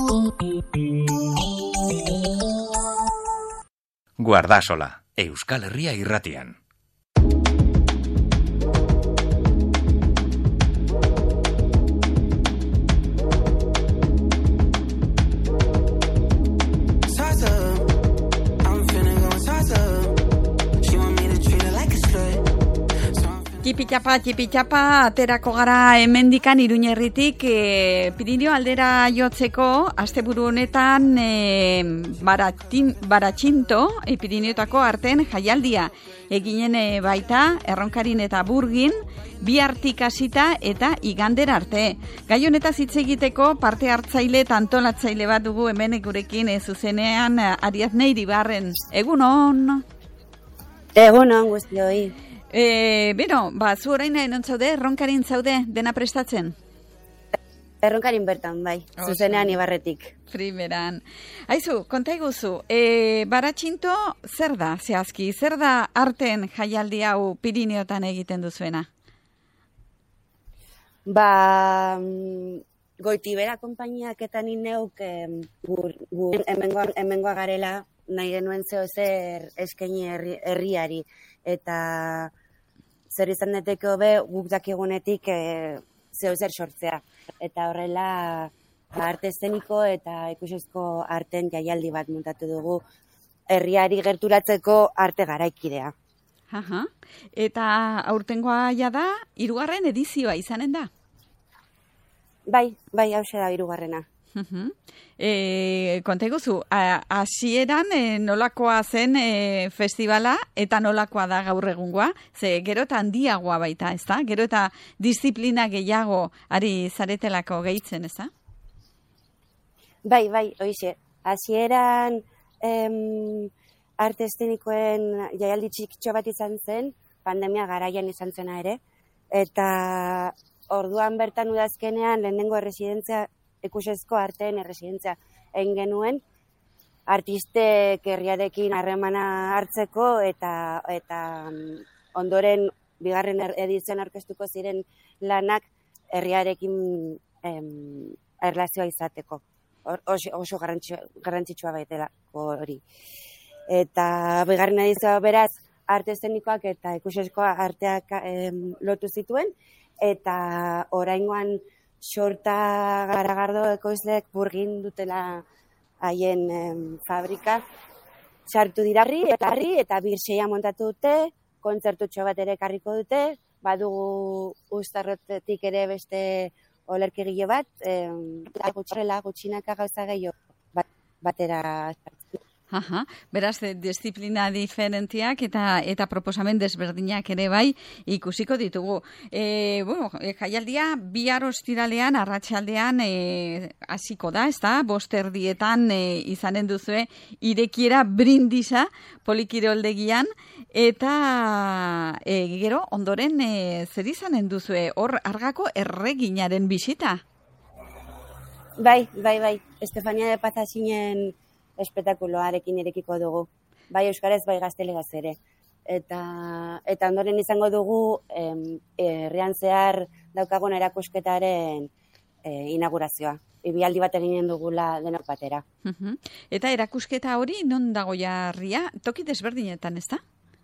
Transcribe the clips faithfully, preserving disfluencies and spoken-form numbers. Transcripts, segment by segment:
Guardasola, Euskal Herria irratian. Tipitapa, tipitapa, aterako gara hemendikan Iruñerritik e, Pirinio aldera jotzeko asteburu honetan e, baratin, baratxinto e, Pirinioetako arten jaialdia eginen e, baita Erronkarin eta Burgin bi hartik hasita eta igander arte. Gai honetaz hitz egiteko parte hartzaile eta antolatzaile bat dugu hemen gurekin e, zuzenean Ariadne Iribarren. Egunon! Egunon guztioi. E, beno, ba, zu orain non zaude, Erronkarin zaude, dena prestatzen? Erronkarin bertan, bai, oh, zuzenean Ibarretik. Primeran. Aizu, konta iguzu, e, baratxinto zer da, zehazki, zer da arten jaialdi hau Pirineotan egiten duzuena? Ba, Goitibera konpainiak eta ni neuk gur, gur, hemengoa, hemengoa garela nahi genuen zeo zer eskaini herri, herriari. Eta zer izan deteko be guk dakigunetik e, zeo zer sortzea. Eta horrela arte eszeniko eta ikusezko arten jaialdi bat montatu dugu herriari gerturatzeko arte garaikidea. Aha. Eta aurtengoa ja da hirugarren edizioa izanen da? Bai, bai, hauxe da hirugarrena. Uh-huh. E, konta iguzu, hasieran e, nolakoa zen e, festivala eta nolakoa da gaur egungoa, ze gero eta handiagoa baita, ez da? Gero eta disiplina gehiago ari zaretelako gehitzen, ez da? Bai, bai, oixe. Hasieran em, arte eszenikoen jaialdi txikitxo bat izan zen, pandemia garaian izan zena ere, eta orduan bertan udazkenean lehenengo erresidentzia ikusezko arteen erresidentzia egin genuen, artistek herriarekin harremana hartzeko eta eta ondoren bigarren edizioan aurkeztuko ziren lanak herriarekin em, erlazioa izateko. Oso, oso garrantzitsua baitelako hori. Eta bigarren edizioa beraz arte eszenikoak eta ikusezko arteak em, lotu zituen, eta oraingoan Xorta Garagardo ekoizleek Burgin dutela haien em, fabrika sartu dirarri eta harri eta birseia montatu dute, kontzertutxo bat ere ekarriko dute, badugu Uztarrotetik ere beste olerkigile bat, em, gutxarela gutxinaka gauza gehiago bat, batera. Aha, beraz, disiplina diferentiak eta eta proposamen desberdinak ere bai ikusiko ditugu. E, bueno, e, jaialdia bihar ostiralean, arratsaldean e, hasiko da, ezta? Bost erdietan e, izanen duzue irekiera brindisa polikiroldegian eta e, gero ondoren e, zer izanen duzue hor Argako erreginaren bisita? Bai, bai, bai. Estefania de Pazasinen espetakuloarekin irekiko dugu. Bai euskaraz, bai gaztelegaz ere. Eta, eta ondoren izango dugu em, herrian zehar daukagun erakusketaren e, inaugurazioa. Ibialdi bat eginen dugula denok batera. Uh-huh. Eta erakusketa hori non dago jarria? Toki desberdinetan, ez da?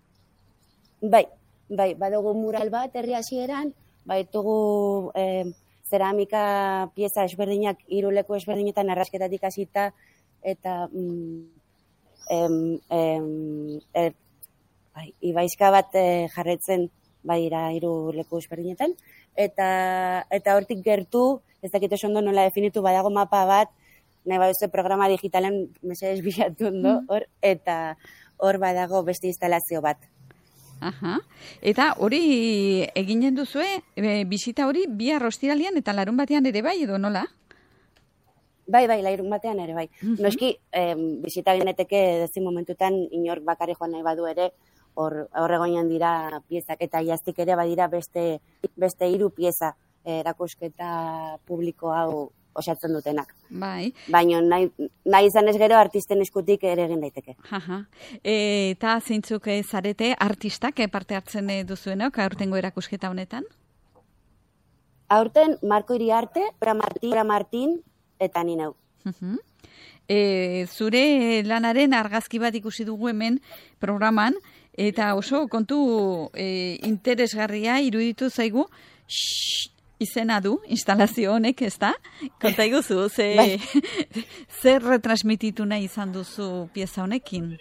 Bai, bai, badugu mural bat herri hasieran, baitugu em, zeramika pieza ezberdinak hiru leku ezberdinetan arrasketatik hasita eta mm, em, em, e, bai, ibaizka bat e, jarretzen badira hiru leku ezberdinetan eta eta hortik gertu, ez dakit oso ondo nola definitu, badago mapa bat, nahi baduzu programa digitalen mesedez bilatu ondo, hor, eta hor badago beste instalazio bat. Aha. Eta hori eginen duzue, e, bisita hori bihar ostiralean eta larun batean ere bai edo nola? Bai, bai, lairun batean ere, bai. Uh-huh. Noski, eh, bizita geneteke dezin momentutan inork bakarri joan nahi badu ere, hor egoinan dira piezak, eta jaztik ere badira beste beste hiru pieza erakusketa publiko hau osatzen dutenak. Bai. Baina nahi, nahi izan ez gero artisten eskutik ere egin daiteke. Aha. E, eta zeintzuk zarete artistak parte hartzen duzuenok aurtengo erakusketa honetan? Aurten Marko Iriarte, Bra Martin, Bra Martin eta ni neu. Uh-huh. E, zure lanaren argazki bat ikusi dugu hemen programan, eta oso kontu e, interesgarria iruditu zaigu, shhh, izena du, instalazio honek, ez da? Konta iguzu, ze, bai. Zer retransmititu nahi izan duzu pieza honekin?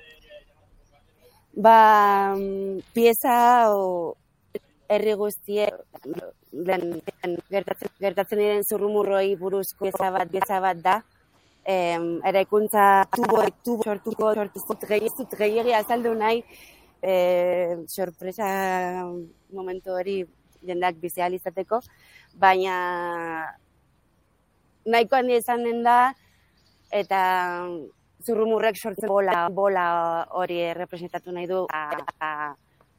Ba, pieza o, herri guztie, gertatzen, gertatzen diren zurrumurroi buruzko pieza bat, pieza bat da. Eh, eraikuntza tubo, tubo sortuko, sortuzut gehiazut gehiagi azaldu nahi, eh, sorpresa momentu hori jendak bizializateko, baina nahiko handi izan den da, eta zurrumurrek sortzen bola, bola hori representatu nahi du, a, a,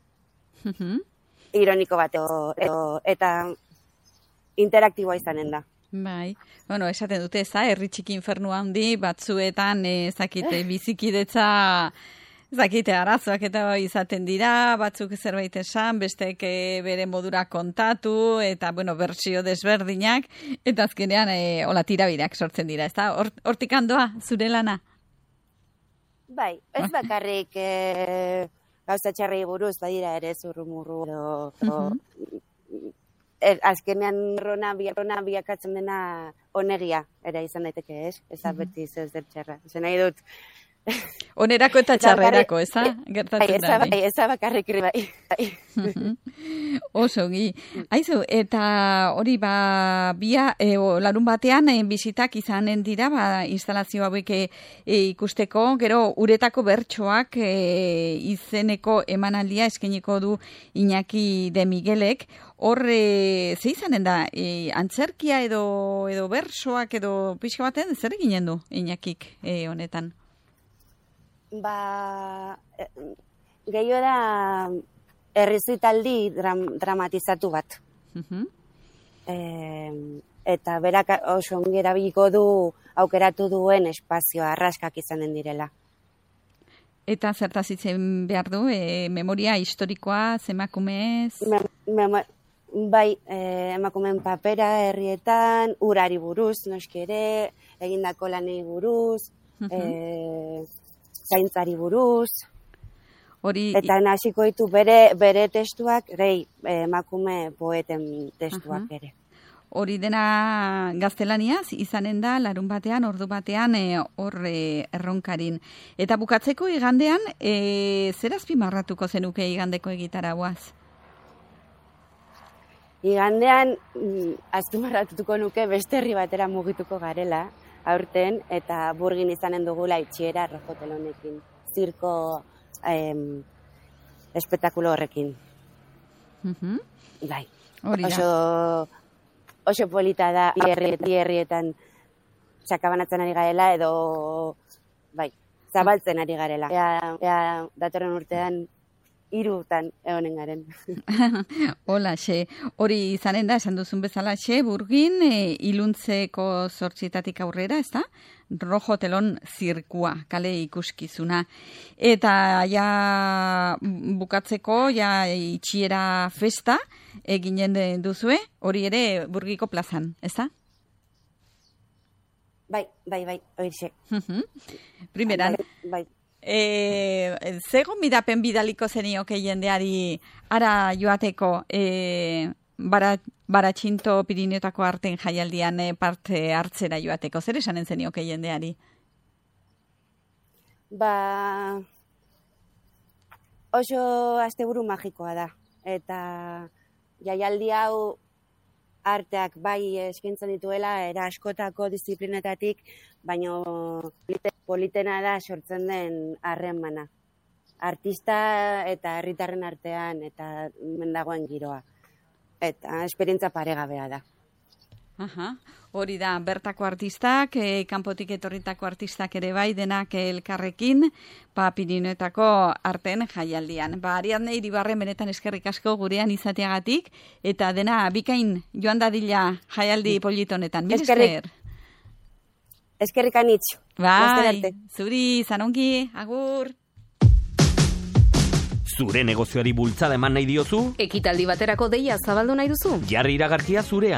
ironiko bat, edo, edo, eta interaktiboa izanen da. Bai, bueno, esaten dute, ez da, herri txiki infernu handi, batzuetan, ezakite, bizikidetza, ezakite, arazoak eta izaten dira, batzuk zerbait esan, bestek bere modura kontatu, eta, bueno, bertsio desberdinak, eta azkenean, e, hola, tirabirak sortzen dira, ez da, hortik handoa, zure lana? Bai, ez bakarrik e, gauza txarrei buruz, badira ere zurrumurru, edo, uh-huh. Er, azkenean rona, rona biakatzen dena onegia, era izan daiteke, ez? Ez da beti ez zer txarra. Ezen nahi dut. Onerako eta txarrerako, ez da? Gertatzen da. Bai, ez da bakarrik bai. Oso, gi. Aizu, eta hori ba, bia, e, o, larun batean, e, bisitak izanen dira, ba, instalazio hauek e, ikusteko, gero uretako bertsoak e, izeneko emanaldia eskeniko du Iñaki de Miguelek. Hor, e, ze izanen da, e, antzerkia edo, edo bersoak edo pixka baten, zer eginen du Iñakik e, honetan? Ba, gehiago da errezitaldi dram, dramatizatu bat. Uh-huh. E, eta berak oso ongi erabiliko du aukeratu duen espazioa, arraskak izanen direla. Eta zertaz itzen behar du, e, memoria historikoa, emakumez? Me, me, bai, e, emakumeen papera herrietan, urari buruz, noski ere, egindako lanei buruz, uh-huh. e, zaintzari buruz, hori, eta nasiko ditu bere, bere testuak, rei, emakume poeten testuak uh-huh. ere. Hori dena gaztelaniaz, izanen da, larun batean, ordu batean, hor e, erronkarin. Eta bukatzeko igandean, e, zer azpimarratuko zenuke igandeko egitarauaz? Igandean, azpimarratuko nuke beste herri batera mugituko garela, aurten, eta Burgin izanen dugula itxiera rojotelonekin, zirko em, espetakulo horrekin. Uh-huh. Bai, oso, oso polita da herrietan txakabanatzen ari garela, edo, bai, zabaltzen ari garela. Ea, ea datorren urtean, hirutan egonen garen. Hola, xe. Hori izanen da, esan duzun bezala, xe, Burgin, e, iluntzeko zortzietatik aurrera, ez da? Rojo telon zirkua, kale ikuskizuna. Eta ja bukatzeko, ja itxiera festa eginen duzue, hori ere Burgiko plazan, ez da? Bai, bai, bai, horixe. Primeran. Bai, bai. E, ze gonbidapen bidaliko zenioke jendeari ara joateko e, bara, Baratxinto Pirinioetako arten jaialdian e, parte hartzera joateko? Zer esanen zenioke jendeari? Ba, oso asteburu magikoa da. Eta jaialdi hau arteak bai eskaintzen dituela, era askotako disiplinetatik, baina politena da sortzen den harremana. Artista eta herritarren artean eta mendagoen giroa. Eta esperientza paregabea da. Aha, hori da, bertako artistak, e, kanpotik etorritako artistak ere bai, denak elkarrekin, pa Pirinioetako arten jaialdian. Ba, Ariadne Iribarren benetan eskerrik asko gurean izateagatik, eta dena bikain joan dadila jaialdi politonetan. Mil esker. Eskerrik anitz. Bai, zuri, zanongi, agur. Zure negozioari bultzada eman nahi diozu? Ekitaldi baterako deia zabaldu nahi duzu? Jarri iragarkia zurean.